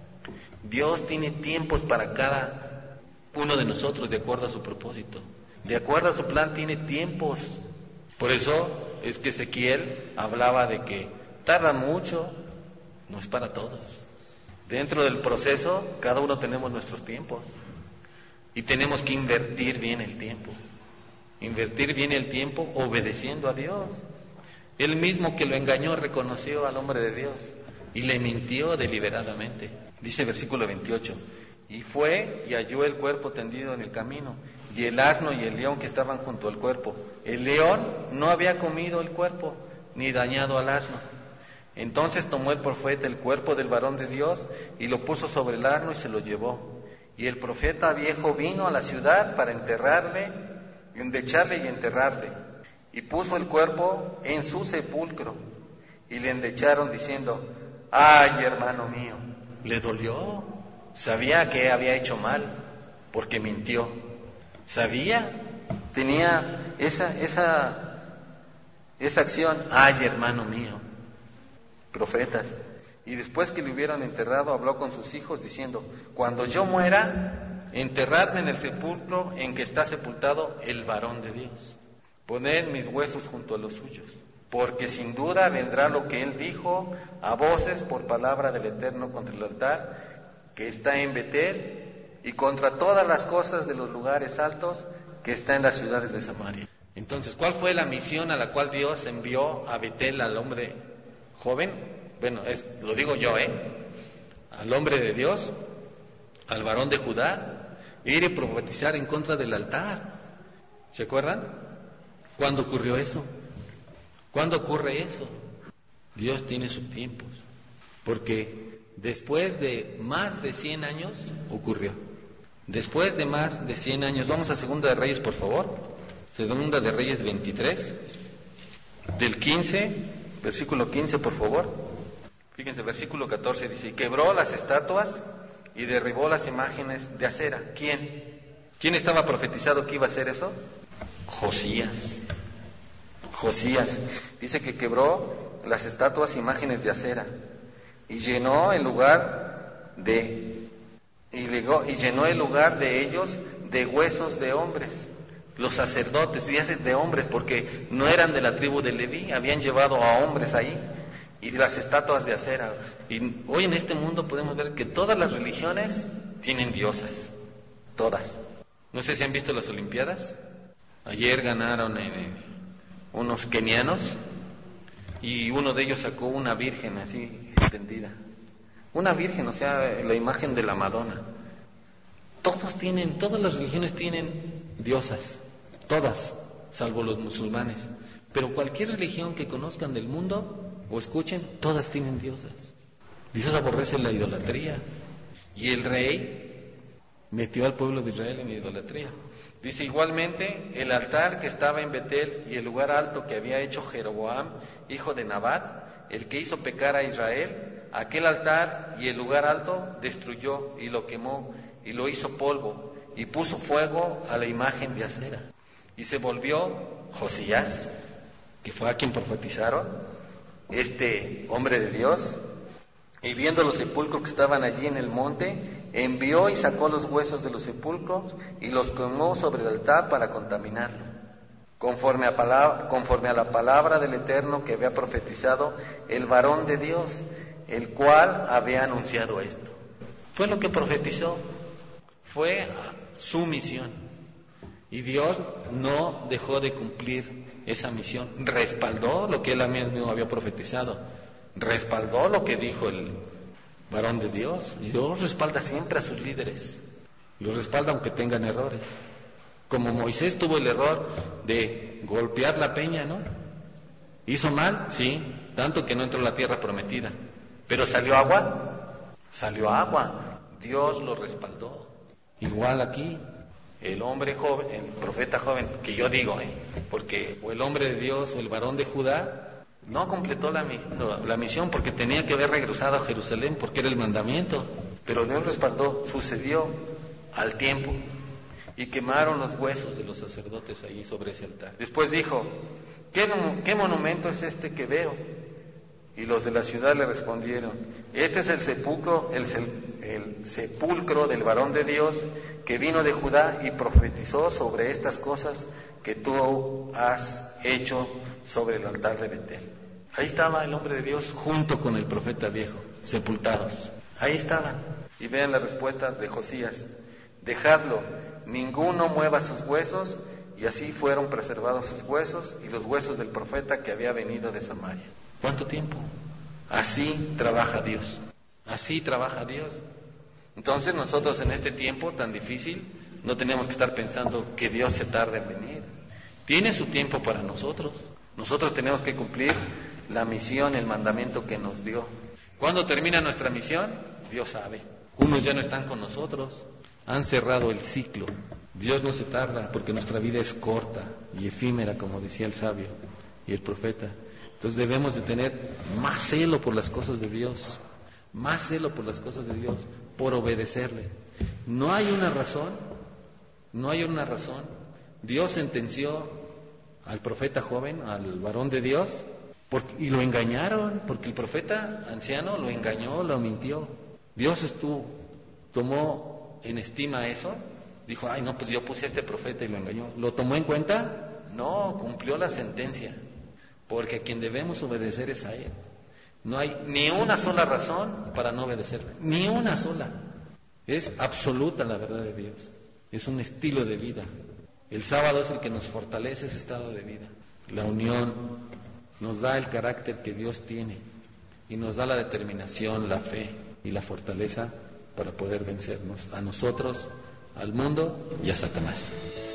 B: Dios tiene tiempos para cada uno de nosotros de acuerdo a su propósito. De acuerdo a su plan tiene tiempos. Por eso es que Ezequiel hablaba de que tarda mucho, no es para todos. Dentro del proceso, cada uno tenemos nuestros tiempos. Y tenemos que invertir bien el tiempo. Invertir bien el tiempo obedeciendo a Dios. Él mismo que lo engañó reconoció al hombre de Dios y le mintió deliberadamente. Dice versículo veintiocho: y fue y halló el cuerpo tendido en el camino, y el asno y el león que estaban junto al cuerpo. El león no había comido el cuerpo, ni dañado al asno. Entonces tomó el profeta el cuerpo del varón de Dios y lo puso sobre el asno y se lo llevó. Y el profeta viejo vino a la ciudad para enterrarle, endecharle y enterrarle. Y puso el cuerpo en su sepulcro, y le endecharon diciendo: ay, hermano mío. Le dolió, sabía que había hecho mal, porque mintió. Sabía, tenía esa, esa, esa acción: ay, hermano mío. Profetas. Y después que le hubieron enterrado, habló con sus hijos diciendo: cuando yo muera, enterradme en el sepulcro en que está sepultado el varón de Dios. Poned mis huesos junto a los suyos, porque sin duda vendrá lo que él dijo a voces por palabra del Eterno contra el altar que está en Betel y contra todas las cosas de los lugares altos que está en las ciudades de Samaria. Entonces, ¿cuál fue la misión a la cual Dios envió a Betel al hombre joven? Bueno, es, lo digo yo, ¿eh? Al hombre de Dios, al varón de Judá, ir y profetizar en contra del altar. ¿Se acuerdan? ¿Cuándo ocurrió eso? ¿Cuándo ocurre eso? Dios tiene sus tiempos, porque después de más de cien años ocurrió. Después de más de cien años, vamos a Segunda de Reyes, por favor. Segunda de Reyes veintitrés, del quince, versículo quince, por favor. Fíjense, versículo catorce dice: y quebró las estatuas y derribó las imágenes de acera. ¿Quién? ¿Quién estaba profetizado que iba a hacer eso? Josías. Josías. Dice que quebró las estatuas, imágenes de acera, y llenó el lugar de y, legó, y llenó el lugar de ellos de huesos de hombres. Los sacerdotes, dice de hombres, porque no eran de la tribu de Leví, habían llevado a hombres ahí, y de las estatuas de acera. Y hoy en este mundo podemos ver que todas las religiones tienen diosas, todas. No sé si han visto las Olimpiadas. Ayer ganaron eh, unos kenianos, y uno de ellos sacó una virgen así extendida. Una virgen, o sea, la imagen de la Madonna. Todos tienen, todas las religiones tienen diosas, todas, salvo los musulmanes. Pero cualquier religión que conozcan del mundo o escuchen, todas tienen diosas. Dios aborrece la idolatría. Y el rey metió al pueblo de Israel en idolatría. Dice igualmente, el altar que estaba en Betel y el lugar alto que había hecho Jeroboam, hijo de Nabat, el que hizo pecar a Israel, aquel altar y el lugar alto destruyó y lo quemó y lo hizo polvo y puso fuego a la imagen de acera. Y se volvió Josías, que fue a quien profetizaron, este hombre de Dios, y viendo los sepulcros que estaban allí en el monte, envió y sacó los huesos de los sepulcros y los quemó sobre el altar para contaminarlo, conforme a, palabra, conforme a la palabra del Eterno que había profetizado el varón de Dios, el cual había anunciado esto. Fue lo que profetizó, fue su misión, y Dios no dejó de cumplir esa misión. Respaldó lo que él mismo había profetizado, respaldó lo que dijo el,
A: varón de Dios. Dios respalda siempre a sus líderes. Los respalda aunque tengan errores. Como Moisés tuvo el error de golpear la peña, ¿no? ¿Hizo mal? Sí, tanto que no entró a la tierra prometida. ¿Pero salió agua? Salió agua. Dios lo respaldó. Igual aquí, el hombre joven, el profeta joven, que yo digo, ¿eh? Porque o el hombre de Dios o el varón de Judá no completó la, no, la misión porque tenía que haber regresado a Jerusalén porque era el mandamiento. Pero Dios respaldó, sucedió al tiempo. Y quemaron los huesos de los sacerdotes ahí sobre ese altar. Después dijo, ¿qué, qué monumento es este que veo? Y los de la ciudad le respondieron, este es el sepulcro, el, el sepulcro del varón de Dios que vino de Judá y profetizó sobre estas cosas que tú has hecho sobre el altar de Betel. Ahí estaba el hombre de Dios junto con el profeta viejo, sepultados. Ahí estaban. Y vean la respuesta de Josías, dejadlo, ninguno mueva sus huesos, y así fueron preservados sus huesos y los huesos del profeta que había venido de Samaria. ¿Cuánto tiempo? Así trabaja Dios. Así trabaja Dios. Entonces nosotros en este tiempo tan difícil no tenemos que estar pensando que Dios se tarda en venir. Tiene su tiempo para nosotros. Nosotros tenemos que cumplir la misión, el mandamiento que nos dio. ¿Cuándo termina nuestra misión? Dios sabe. Unos ya no están con nosotros. Han cerrado el ciclo. Dios no se tarda porque nuestra vida es corta y efímera, como decía el sabio y el profeta. Entonces debemos de tener más celo por las cosas de Dios, más celo por las cosas de Dios, por obedecerle. No hay una razón, no hay una razón. Dios sentenció al profeta joven, al varón de Dios, porque, y lo engañaron, porque el profeta anciano lo engañó, lo mintió. Dios estuvo, tomó en estima eso, dijo, ay no, pues yo puse a este profeta y lo engañó. ¿Lo tomó en cuenta? No, cumplió la sentencia. Porque a quien debemos obedecer es a Él. No hay ni una sola razón para no obedecerle, ni una sola. Es absoluta la verdad de Dios. Es un estilo de vida. El sábado es el que nos fortalece ese estado de vida. La unión nos da el carácter que Dios tiene y nos da la determinación, la fe y la fortaleza para poder vencernos a nosotros, al mundo y a Satanás.